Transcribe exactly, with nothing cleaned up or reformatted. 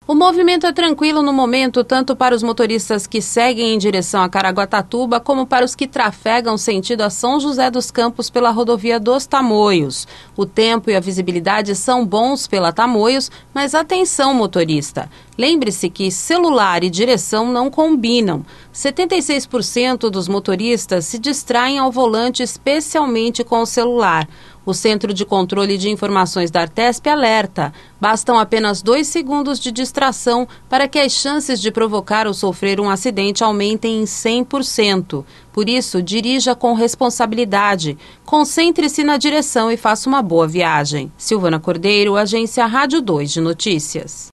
O movimento é tranquilo no momento, tanto para os motoristas que seguem em direção a Caraguatatuba, como para os que trafegam sentido a São José dos Campos pela rodovia dos Tamoios. O tempo e a visibilidade são bons pela Tamoios, mas atenção, motorista. Lembre-se que celular e direção não combinam. setenta e seis por cento dos motoristas se distraem ao volante, especialmente com o celular. O Centro de Controle de Informações da Artesp alerta: bastam apenas dois segundos de distração para que as chances de provocar ou sofrer um acidente aumentem em cem por cento. Por isso, dirija com responsabilidade, concentre-se na direção e faça uma boa viagem. Silvana Cordeiro, Agência Rádio dois de Notícias.